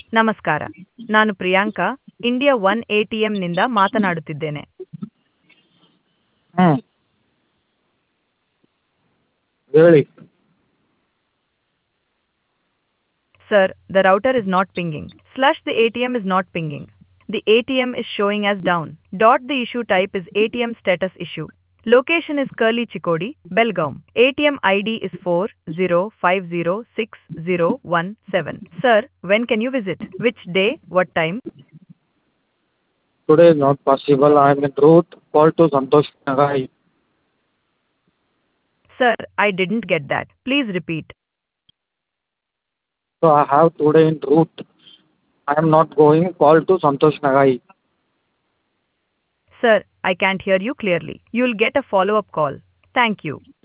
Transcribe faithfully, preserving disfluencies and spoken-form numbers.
ನಮಸ್ಕಾರ. ನಾನು Priyanka, India one ಎಟಿಎಂನಿಂದ ಮಾತನಾಡುತ್ತಿದ್ದೇನೆ. ಹ್ಞೂ ಹೇಳಿ. Sir, the router is not pinging. Slash the A T M is not pinging. The A T M is showing as down. Dot the issue type is A T M status issue. Location is Curly Chikodi, Belgaum. A T M I D is four zero five zero six zero one seven. Sir, when can you visit? Which day? What time? Today is not possible. I am en route. Call to Santosh Nagai. Sir, I didn't get that. Please repeat. So I have today en route. I am not going. Call to Santosh Nagai. Sir, I can't hear you clearly. You'll get a follow-up call. Thank you.